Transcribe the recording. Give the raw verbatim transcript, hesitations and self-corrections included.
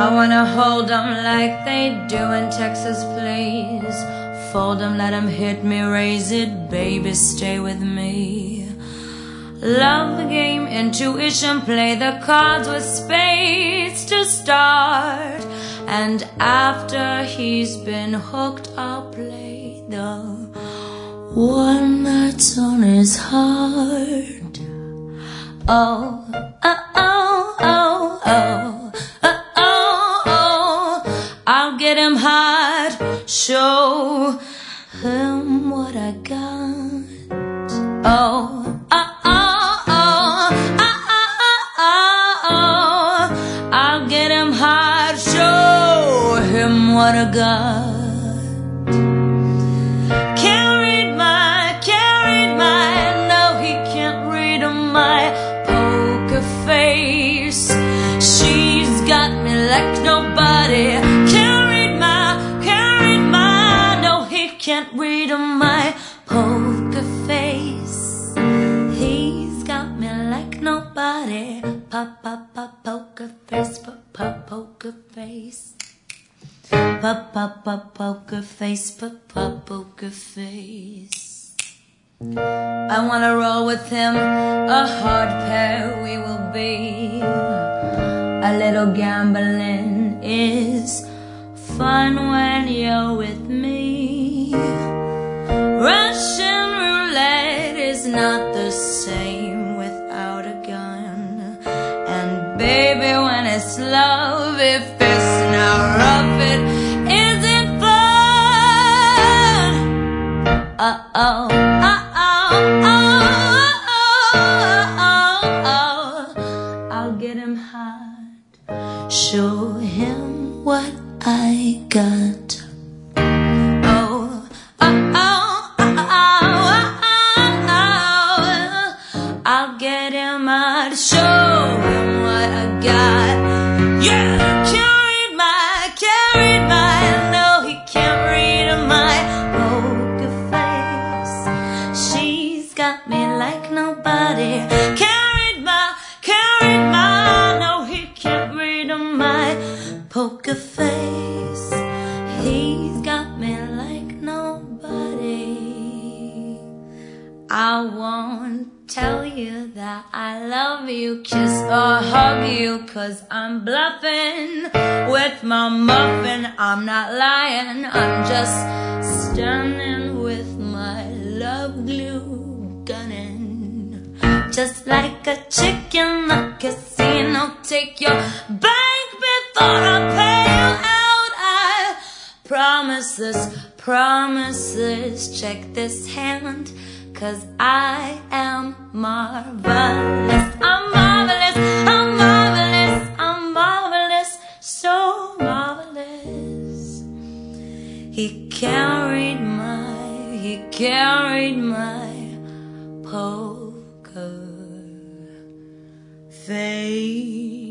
I wanna hold 'em like they do in Texas, please. Fold 'em, let 'em hit me, raise it, baby, stay with me. Love the game, intuition, play the cards with spades to start. And after he's been hooked, I'll play the one that's on his heart. Oh, oh, oh, oh, oh, oh, oh, oh. I'll get him hot, show him what I got. Oh, oh, oh, oh, oh, oh, oh, oh. I'll get him hot, show him what I got. Can't read my, can't read my, no, he can't read my poker face. She's got me like nobody. Can't read my, can't read my, no, he can't read my poker face. He's got me like nobody. Pop, pop, pop, poker face, pop, pop, poker face. Pop, pop, pop, poker face, pop, pop, poker face. I wanna roll with him, a hard pair we will be. A little gambling is fun when you're with me. Russian roulette is not the same without a gun. And baby, when it's love, if it's not rough, it isn't fun. Uh-oh, uh-oh, oh, oh, oh. I'll get him hot, show him what I got. Oh, oh, oh, oh, oh, oh. I'll get him hot, show him what I got. Yeah, can't read my, can't read my, no, he can't read my poker face. She's got me like nobody. Can't read my, can't read my, no, he can't read my poker face. He's got me like nobody. I won't tell you that I love you, kiss or hug you, 'cause I'm bluffing with my muffin. I'm not lying, I'm just standing with my love glue gunning. Just like a chick in the casino, take your bank before I pay you out. I promise this, promise this, check this hand, 'cause I am marvelous. I'm marvelous, I'm marvelous, I'm marvelous, so marvelous. He carried my, he carried my poker face.